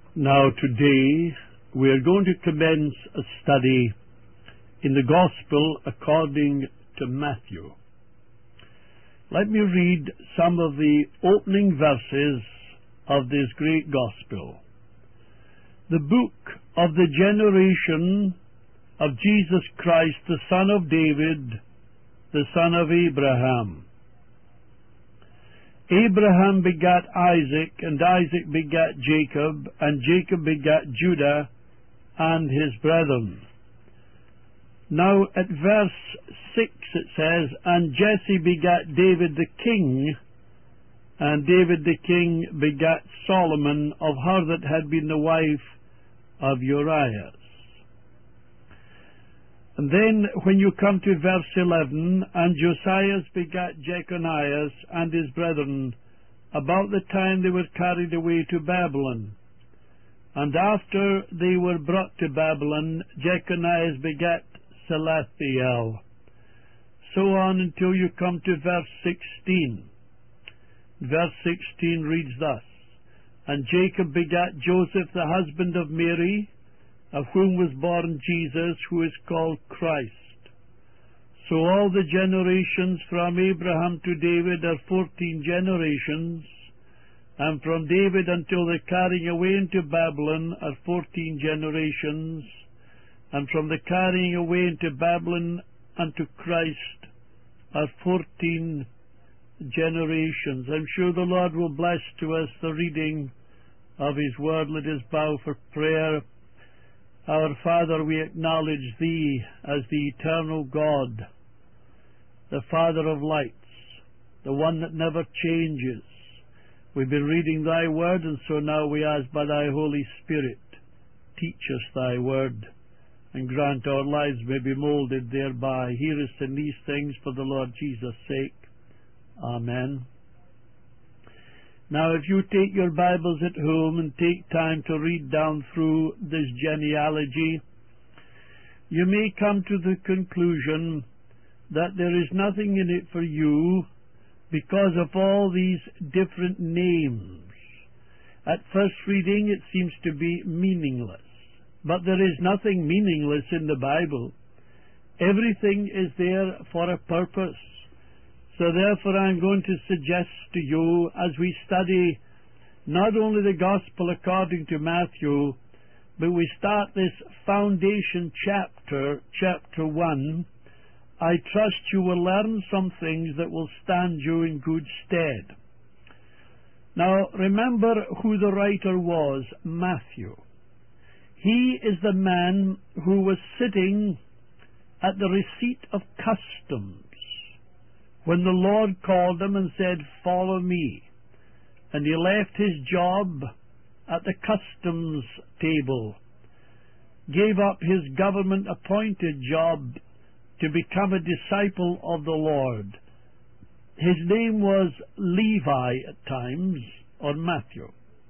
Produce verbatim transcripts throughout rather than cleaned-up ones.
Now today we are going to commence a study in the Gospel according to Matthew. Let me read some of the opening verses of this great Gospel. The book of the generation of Jesus Christ, the son of David, the son of Abraham. Abraham begat Isaac, and Isaac begat Jacob, and Jacob begat Judah and his brethren. Now at verse six it says, And Jesse begat David the king, and David the king begat Solomon of her that had been the wife of Uriah. And then when you come to verse eleven, And Josiah begat Jeconiah and his brethren, about the time they were carried away to Babylon. And after they were brought to Babylon, Jeconiah begat Salathiel. So on until you come to verse sixteen. Verse sixteen reads thus, And Jacob begat Joseph the husband of Mary, of whom was born Jesus, who is called Christ. So all the generations from Abraham to David are fourteen generations, and from David until the carrying away into Babylon are fourteen generations, and from the carrying away into Babylon unto Christ are fourteen generations. I'm sure the Lord will bless to us the reading of His Word. Let us bow for prayer. Our Father, we acknowledge Thee as the eternal God, the Father of lights, the one that never changes. We've been reading Thy Word, and so now we ask by Thy Holy Spirit, teach us Thy Word, and grant our lives may be moulded thereby. Hear us in these things for the Lord Jesus' sake. Amen. Now, if you take your Bibles at home and take time to read down through this genealogy, you may come to the conclusion that there is nothing in it for you because of all these different names. At first reading, it seems to be meaningless. But there is nothing meaningless in the Bible. Everything is there for a purpose. So therefore I'm going to suggest to you, as we study not only the Gospel according to Matthew, but we start this foundation chapter, chapter one, I trust you will learn some things that will stand you in good stead. Now remember who the writer was, Matthew. He is the man who was sitting at the receipt of customs when the Lord called him and said, Follow me. And he left his job at the customs table, gave up his government-appointed job to become a disciple of the Lord. His name was Levi at times, or Matthew.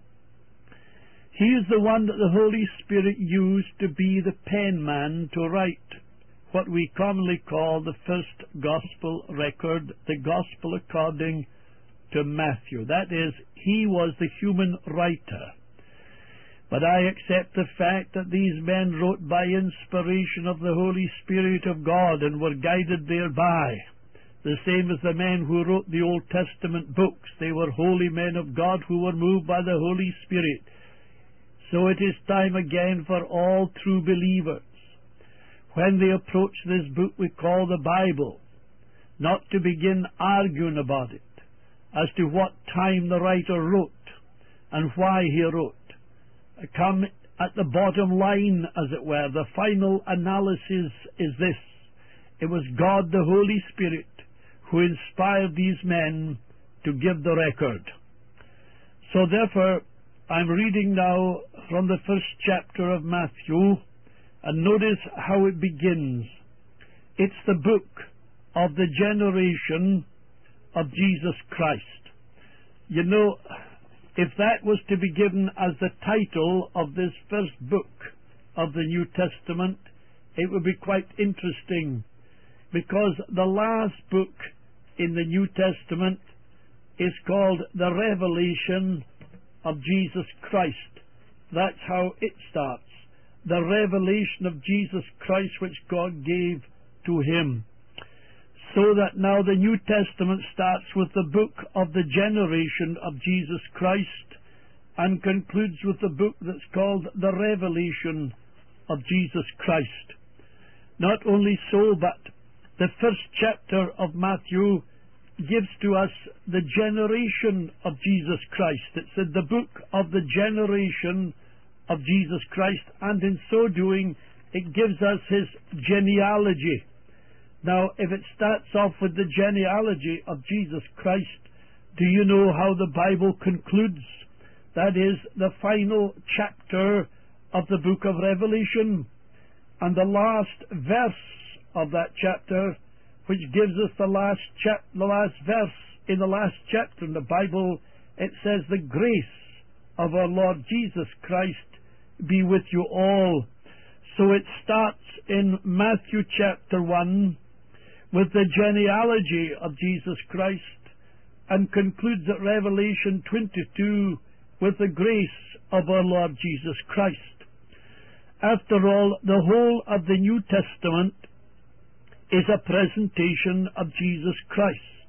He is the one that the Holy Spirit used to be the penman to write what we commonly call the first Gospel record, the Gospel according to Matthew. That is, he was the human writer. But I accept the fact that these men wrote by inspiration of the Holy Spirit of God and were guided thereby. The same as the men who wrote the Old Testament books. They were holy men of God who were moved by the Holy Spirit. So it is time again for all true believers, when they approach this book we call the Bible, not to begin arguing about it as to what time the writer wrote and why he wrote. Come at the bottom line, as it were. The final analysis is this. It was God the Holy Spirit who inspired these men to give the record. So therefore, I'm reading now from the first chapter of Matthew, and notice how it begins. It's the book of the generation of Jesus Christ. You know, if that was to be given as the title of this first book of the New Testament, it would be quite interesting, because the last book in the New Testament is called the Revelation of Jesus Christ. That's how it starts. The revelation of Jesus Christ which God gave to him. So that now the New Testament starts with the book of the generation of Jesus Christ and concludes with the book that's called the Revelation of Jesus Christ. Not only so, but the first chapter of Matthew gives to us the generation of Jesus Christ. It said the book of the generation of Jesus Christ, and in so doing it gives us his genealogy. Now, if it starts off with the genealogy of Jesus Christ, do you know how the Bible concludes? That is the final chapter of the book of Revelation, and the last verse of that chapter, which gives us the last chap the last verse in the last chapter in the Bible. It says, "The grace of our Lord Jesus Christ be with you all." So it starts in Matthew chapter one with the genealogy of Jesus Christ and concludes at Revelation twenty-two with the grace of our Lord Jesus Christ. After all, the whole of the New Testament is a presentation of Jesus Christ.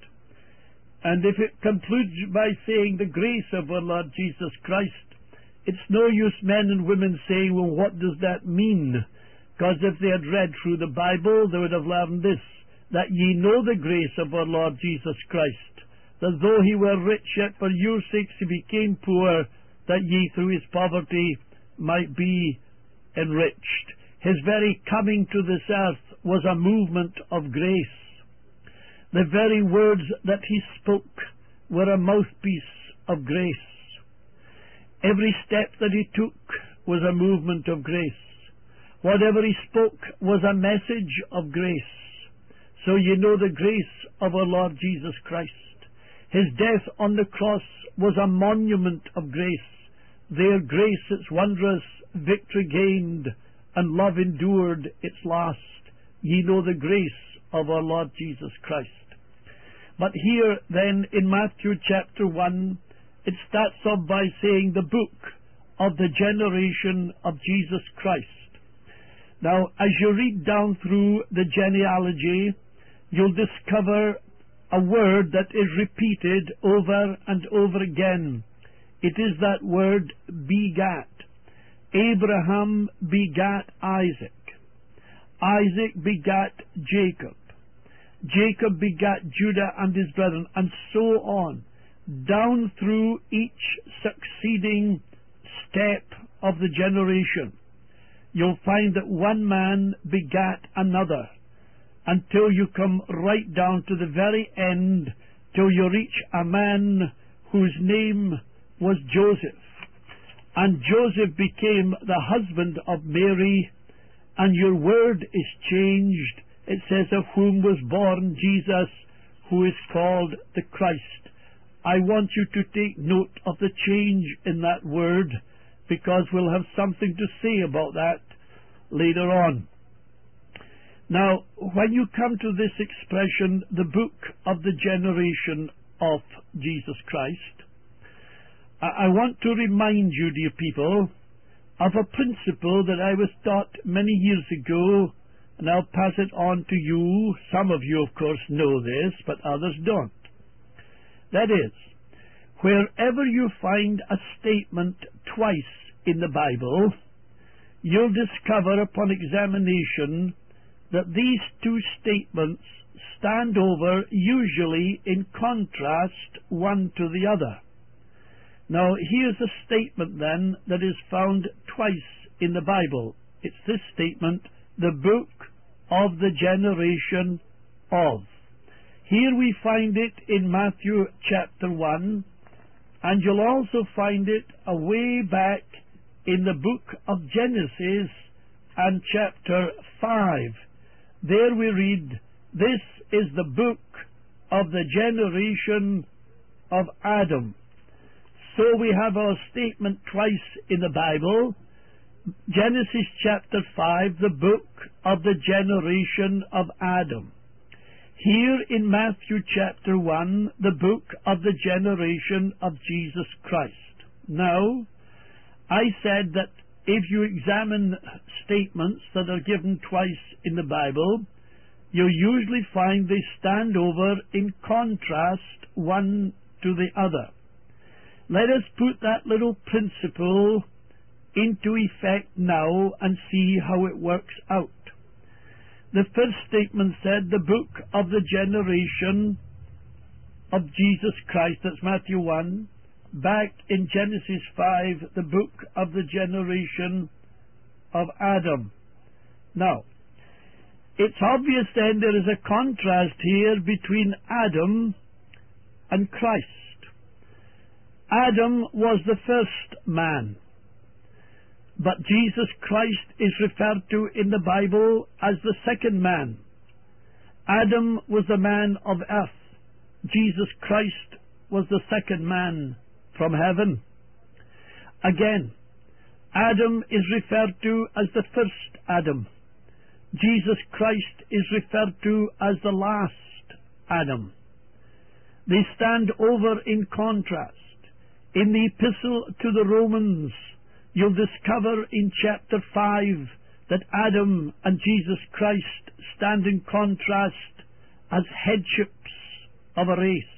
And if it concludes by saying the grace of our Lord Jesus Christ, it's no use men and women saying, well, what does that mean? Because if they had read through the Bible, they would have learned this, that ye know the grace of our Lord Jesus Christ, that though he were rich, yet for your sakes he became poor, that ye through his poverty might be enriched. His very coming to this earth was a movement of grace. The very words that he spoke were a mouthpiece of grace. Every step that he took was a movement of grace. Whatever he spoke was a message of grace. So you know the grace of our Lord Jesus Christ. His death on the cross was a monument of grace. There grace its wondrous victory gained, and love endured its last. Ye know the grace of our Lord Jesus Christ. But here then in Matthew chapter one, it starts off by saying the book of the generation of Jesus Christ. Now, as you read down through the genealogy, you'll discover a word that is repeated over and over again. It is that word begat. Abraham begat Isaac. Isaac begat Jacob. Jacob begat Judah and his brethren, and so on, down through each succeeding step of the generation. You'll find that one man begat another, until you come right down to the very end, till you reach a man whose name was Joseph. And Joseph became the husband of Mary, and your word is changed. It says, of whom was born Jesus, who is called the Christ. I want you to take note of the change in that word, because we'll have something to say about that later on. Now, when you come to this expression, the book of the generation of Jesus Christ, I want to remind you, dear people, of a principle that I was taught many years ago, and I'll pass it on to you. Some of you, of course, know this, but others don't. That is, wherever you find a statement twice in the Bible, you'll discover upon examination that these two statements stand over, usually in contrast one to the other. Now, here's a statement then that is found twice in the Bible. It's this statement, the book of the generation of. Here we find it in Matthew chapter one, and you'll also find it away back in the book of Genesis and chapter five. There we read, this is the book of the generation of Adam. So we have our statement twice in the Bible. Genesis chapter five, the book of the generation of Adam. Here in Matthew chapter one, the book of the generation of Jesus Christ. Now, I said that if you examine statements that are given twice in the Bible, you'll usually find they stand over in contrast one to the other. Let us put that little principle into effect now and see how it works out. The first statement said the book of the generation of Jesus Christ, that's Matthew one, back in Genesis five, the book of the generation of Adam. Now, it's obvious then there is a contrast here between Adam and Christ. Adam was the first man, but Jesus Christ is referred to in the Bible as the second man. Adam was the man of earth. Jesus Christ was the second man from heaven. Again, Adam is referred to as the first Adam. Jesus Christ is referred to as the last Adam. They stand over in contrast. In the Epistle to the Romans, you'll discover in chapter five that Adam and Jesus Christ stand in contrast as headships of a race.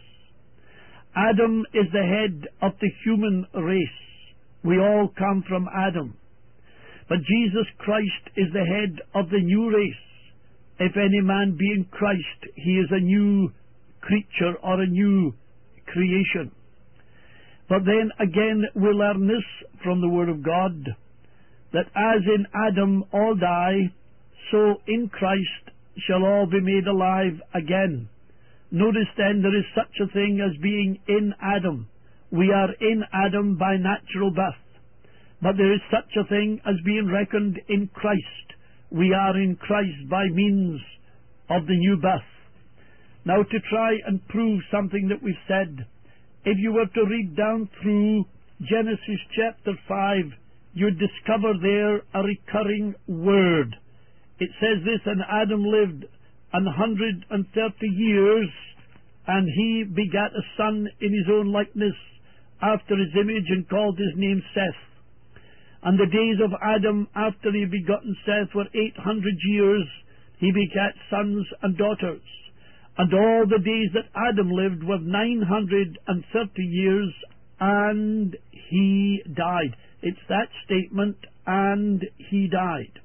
Adam is the head of the human race. We all come from Adam. But Jesus Christ is the head of the new race. If any man be in Christ, he is a new creature or a new creation. But then again we learn this from the Word of God, that as in Adam all die, so in Christ shall all be made alive again. Notice then there is such a thing as being in Adam. We are in Adam by natural birth. But there is such a thing as being reckoned in Christ. We are in Christ by means of the new birth. Now, to try and prove something that we've said, if you were to read down through Genesis chapter five, you'd discover there a recurring word. It says this, and Adam lived an hundred and thirty years, and he begat a son in his own likeness, after his image, and called his name Seth. And the days of Adam after he begotten Seth were eight hundred years. He begat sons and daughters. And all the days that Adam lived were nine hundred and thirty years, and he died. It's that statement, and he died.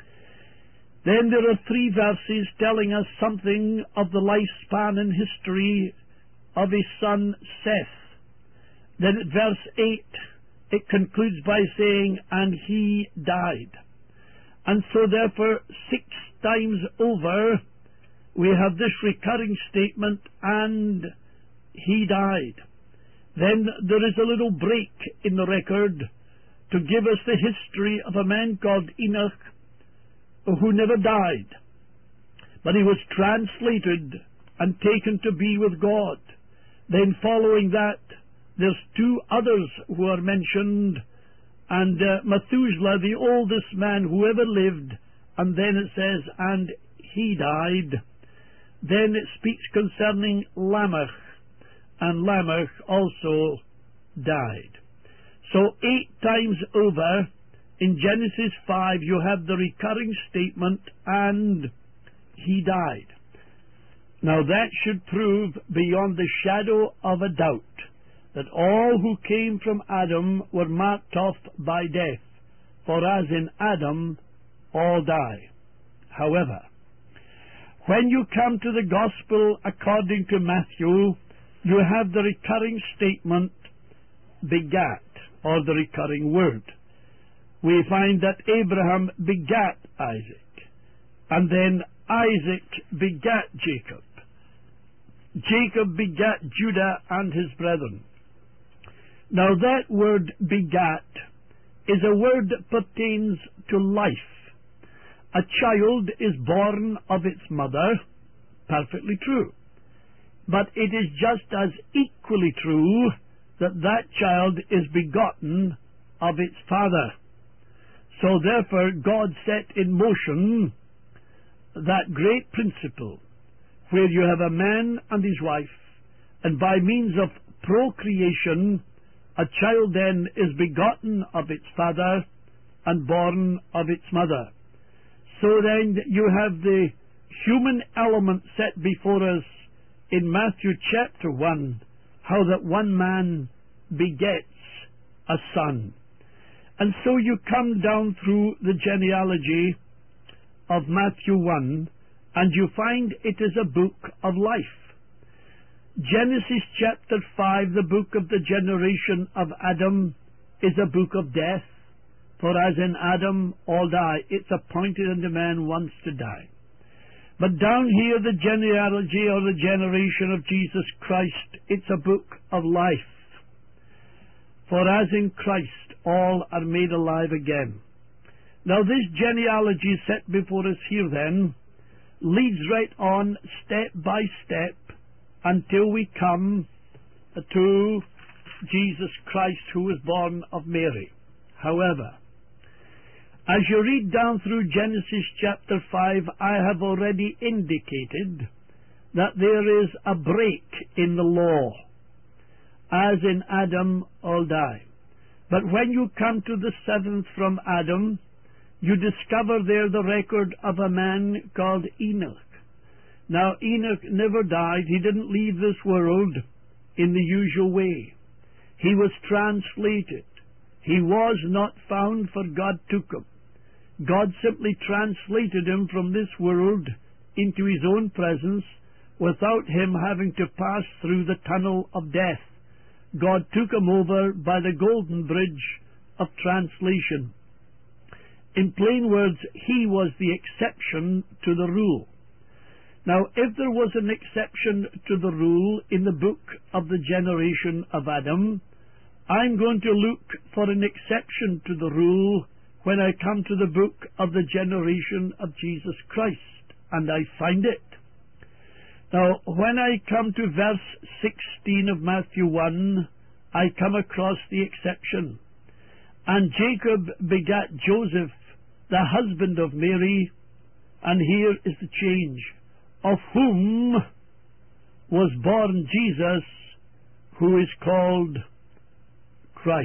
Then there are three verses telling us something of the lifespan and history of his son Seth. Then at verse eight, it concludes by saying, and he died. And so therefore, six times over, we have this recurring statement, and he died. Then there is a little break in the record to give us the history of a man called Enoch, who never died, but he was translated and taken to be with God. Then following that, there's two others who are mentioned, and uh, Methuselah, the oldest man who ever lived, and then it says, and he died. Then it speaks concerning Lamech, and Lamech also died. So eight times over, in Genesis five, you have the recurring statement, and he died. Now that should prove beyond the shadow of a doubt that all who came from Adam were marked off by death, for as in Adam all die. However, when you come to the Gospel according to Matthew, you have the recurring statement, begat, or the recurring word. We find that Abraham begat Isaac, and then Isaac begat Jacob. Jacob begat Judah and his brethren. Now that word begat is a word that pertains to life. A child is born of its mother, perfectly true. But it is just as equally true that that child is begotten of its father. So therefore God set in motion that great principle where you have a man and his wife, and by means of procreation A child then is begotten of its father and born of its mother. So then you have the human element set before us in Matthew chapter one, how that one man begets a son. And so you come down through the genealogy of Matthew one, and you find it is a book of life. Genesis chapter five, the book of the generation of Adam, is a book of death. For as in Adam all die, it's appointed unto man once to die. But down here, the genealogy or the generation of Jesus Christ, it's a book of life. For as in Christ all are made alive again. Now this genealogy set before us here then leads right on step by step until we come to Jesus Christ, who was born of Mary. However, as you read down through Genesis chapter five, I have already indicated that there is a break in the law. As in Adam, all die. But when you come to the seventh from Adam, you discover there the record of a man called Enoch. Now, Enoch never died. He didn't leave this world in the usual way. He was translated. He was not found, for God took him. God simply translated him from this world into his own presence without him having to pass through the tunnel of death. God took him over by the golden bridge of translation. In plain words, he was the exception to the rule. Now, if there was an exception to the rule in the book of the generation of Adam, I'm going to look for an exception to the rule when I come to the book of the generation of Jesus Christ, and I find it. Now, when I come to verse sixteen of Matthew one, I come across the exception. And Jacob begat Joseph, the husband of Mary, and here is the change, of whom was born Jesus, who is called Christ.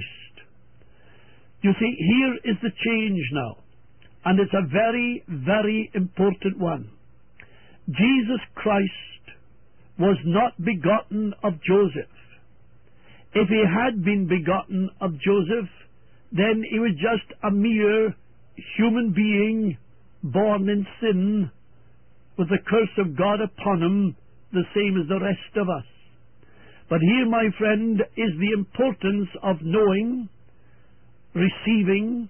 You see, here is the change now, and it's a very, very important one. Jesus Christ was not begotten of Joseph. If he had been begotten of Joseph, then he was just a mere human being born in sin with the curse of God upon him, the same as the rest of us. But here, my friend, is the importance of knowing, receiving,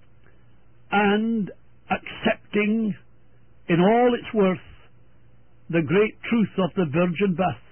and accepting in all its worth the great truth of the virgin birth.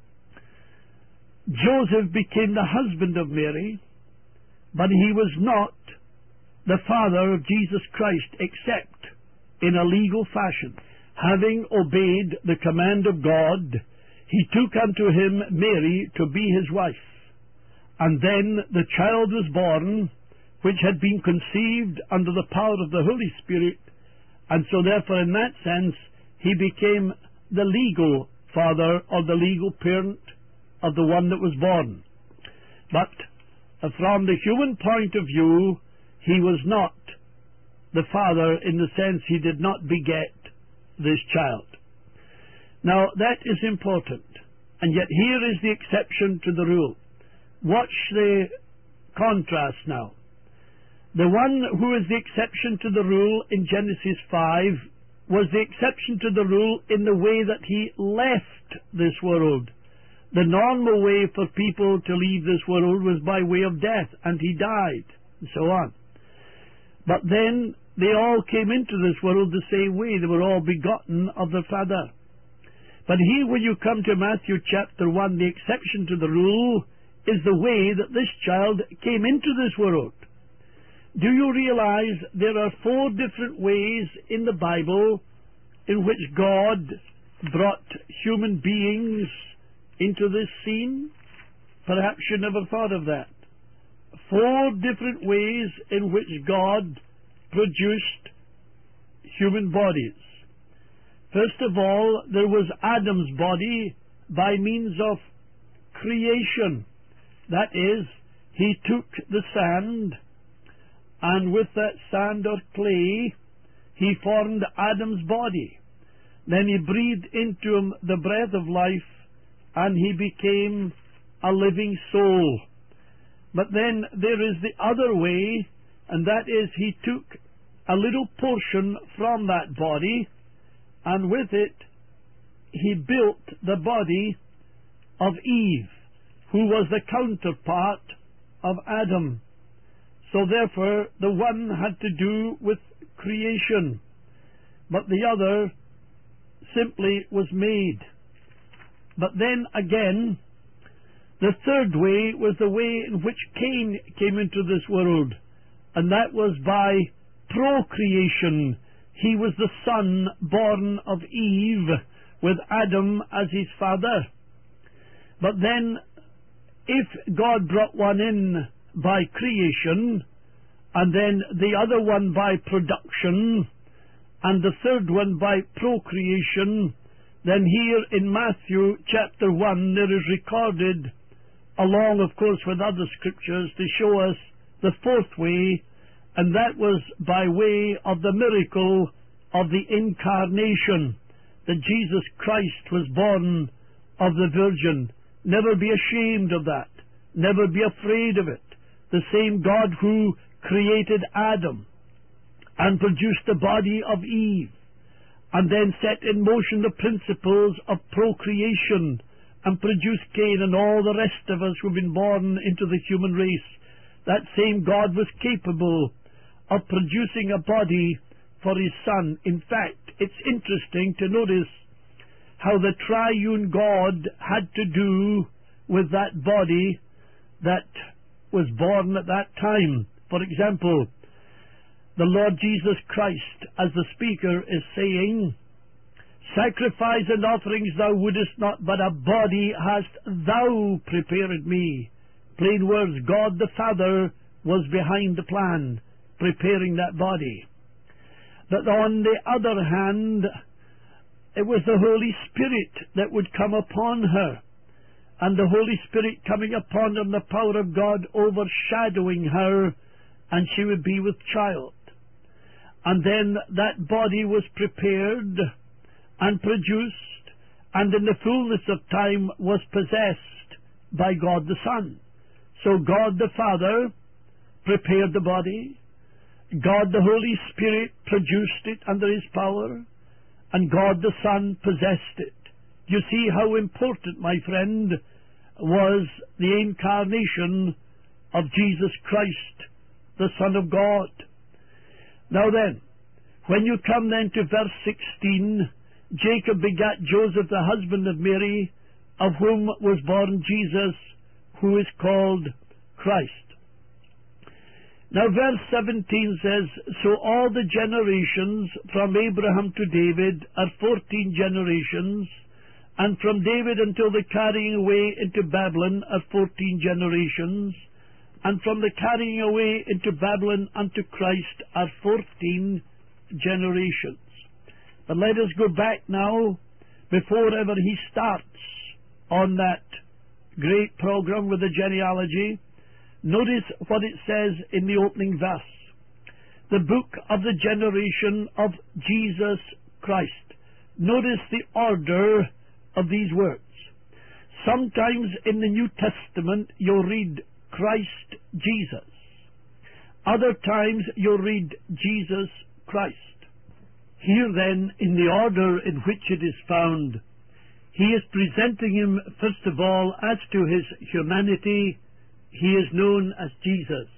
Joseph became the husband of Mary, but he was not the father of Jesus Christ except in a legal fashion. Having obeyed the command of God, he took unto him Mary to be his wife. And then the child was born, which had been conceived under the power of the Holy Spirit, and so therefore in that sense he became the legal father or the legal parent of the one that was born. But uh, from the human point of view, he was not the father in the sense he did not beget this child. Now that is important, and yet here is the exception to the rule. Watch the contrast now. The one who is the exception to the rule in Genesis five was the exception to the rule in the way that he left this world. The normal way for people to leave this world was by way of death, and he died, and so on. But then they all came into this world the same way. They were all begotten of their father. But here when you come to Matthew chapter one, the exception to the rule is the way that this child came into this world. Do you realize there are four different ways in the Bible in which God brought human beings into this scene? Perhaps you never thought of that. Four different ways in which God produced human bodies. First of all, there was Adam's body by means of creation. That is, he took the sand, and with that sand or clay, he formed Adam's body. Then he breathed into him the breath of life, and he became a living soul. But then there is the other way, and that is he took a little portion from that body, and with it he built the body of Eve, who was the counterpart of Adam. So therefore the one had to do with creation, but the other simply was made. But then again, the third way was the way in which Cain came into this world, and that was by procreation. He was the son born of Eve, with Adam as his father. But then, if God brought one in by creation, and then the other one by production, and the third one by procreation, then here in Matthew chapter one there is recorded, along of course with other scriptures, to show us the fourth way, and that was by way of the miracle of the incarnation, that Jesus Christ was born of the Virgin. Never be ashamed of that. Never be afraid of it. The same God who created Adam and produced the body of Eve, and then set in motion the principles of procreation and produced Cain and all the rest of us who have been born into the human race, that same God was capable of producing a body for his Son. In fact, it's interesting to notice how the triune God had to do with that body that was born at that time. For example, the Lord Jesus Christ, as the speaker is saying, "Sacrifice and offerings thou wouldest not, but a body hast thou prepared me." Plain words, God the Father was behind the plan, preparing that body. But on the other hand, it was the Holy Spirit that would come upon her, and the Holy Spirit coming upon her, and the power of God overshadowing her, and she would be with child. And then that body was prepared and produced, and in the fullness of time was possessed by God the Son. So God the Father prepared the body, God the Holy Spirit produced it under his power, and God the Son possessed it. You see how important, my friend, was the incarnation of Jesus Christ, the Son of God. Now then, when you come then to verse sixteen, Jacob begat Joseph, the husband of Mary, of whom was born Jesus, who is called Christ. Now verse seventeen says, "So all the generations from Abraham to David are fourteen generations, and from David until the carrying away into Babylon are fourteen generations, and from the carrying away into Babylon unto Christ are fourteen generations." But let us go back now, before ever he starts on that great program with the genealogy. Notice what it says in the opening verse. The book of the generation of Jesus Christ. Notice the order of these words. Sometimes in the New Testament you'll read Christ Jesus. Other times you'll read Jesus Christ. Here then, in the order in which it is found, he is presenting him first of all as to his humanity. He is known as Jesus.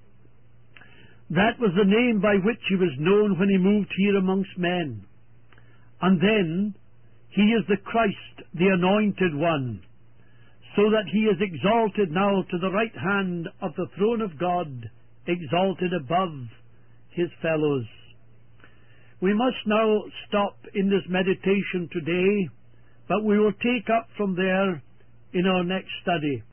That was the name by which he was known when he moved here amongst men. And then he is the Christ, the Anointed One, so that he is exalted now to the right hand of the throne of God, exalted above his fellows. We must now stop in this meditation today, but we will take up from there in our next study.